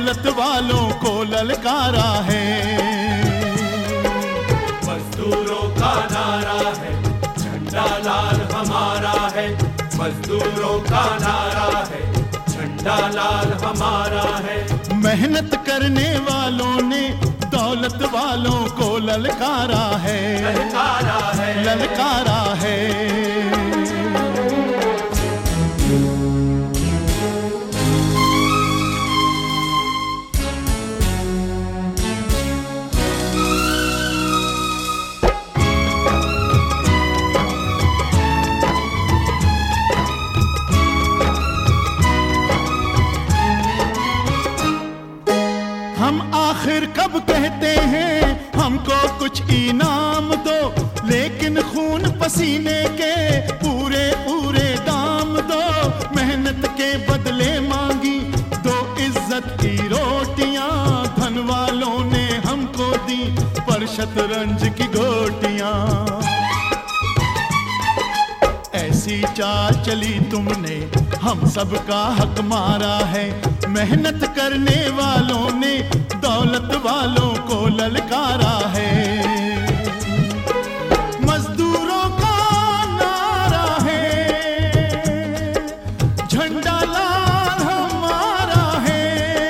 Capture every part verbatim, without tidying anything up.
दौलत वालों को ललकारा है। मजदूरों का नारा है, झंडा लाल हमारा है। मजदूरों का नारा है, झंडा लाल हमारा है। मेहनत करने वालों ने दौलत वालों को ललकारा है, ललकारा है, ललकारा है। हम आखिर कब कहते हैं हमको कुछ इनाम दो, लेकिन खून पसीने के पूरे पूरे दाम दो। मेहनत के बदले मांगी दो इज्जत की रोटियां, धन वालों ने हमको दी पर शतरंज की गोटियां। ऐसी चाल चली तुमने हम सबका हक मारा है। मेहनत करने वालों ने दौलत वालों को ललकारा है। मजदूरों का नारा है, झंडा लाल हमारा है।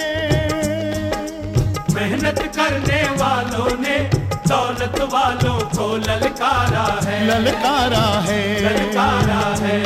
मेहनत करने वालों ने दौलत वालों को ललकारा है, ललकारा है, ललकारा है।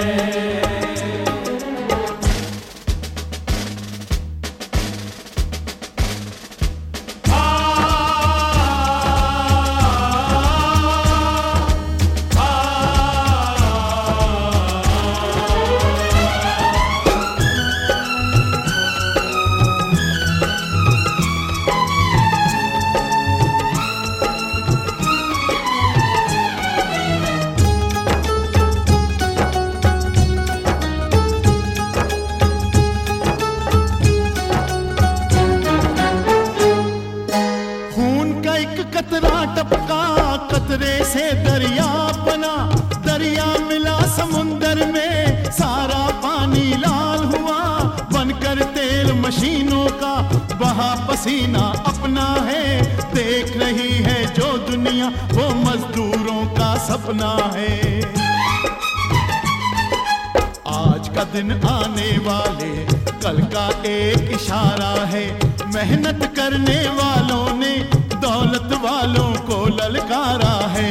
कतरा टपका कतरे से दरिया बना, दरिया मिला समुंदर में सारा पानी लाल हुआ। बनकर तेल मशीनों का बहा पसीना अपना है, देख रही है जो दुनिया वो मजदूरों का सपना है। आज का दिन आने वाले कल का एक इशारा है। मेहनत करने वालों ने दौलत वालों को ललकारा है।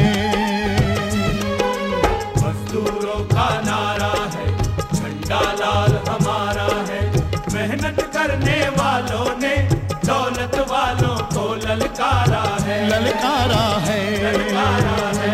मजदूरों का नारा है, झंडा लाल हमारा है। मेहनत करने वालों ने दौलत वालों को ललकारा है, ललकारा है, ललकारा है।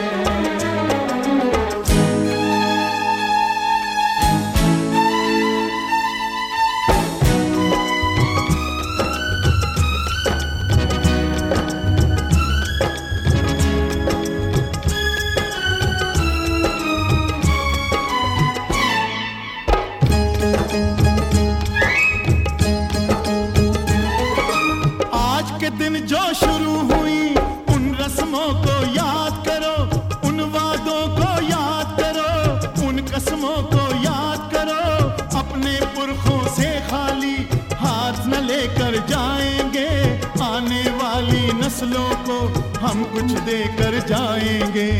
दिन जो शुरू हुई उन रस्मों को याद करो, उन वादों को याद करो, उन कसमों को याद करो। अपने पुरखों से खाली हाथ न लेकर जाएंगे, आने वाली नस्लों को हम कुछ देकर जाएंगे।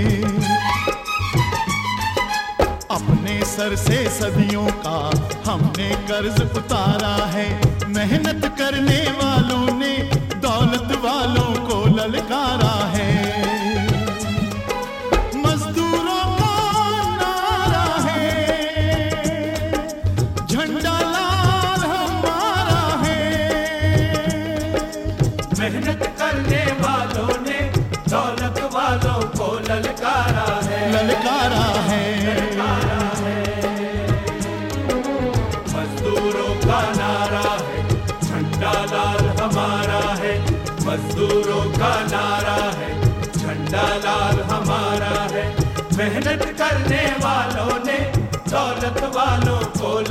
अपने सर से सदियों का हमने कर्ज उतारा है। मेहनत करने वालों ने दौलत वालों को ललकारा है। मजदूरों का नारा है, झंडा लाल हमारा है। मेहनत करने वालों ने दौलत वालों को ललकारा है, ललकारा है, ललकारा है। मजदूरों का नारा है, झंडा लाल हमारा है। मजदूरों का नारा है, झंडा लाल हमारा है। मेहनत करने वालों ने दौलत वालों को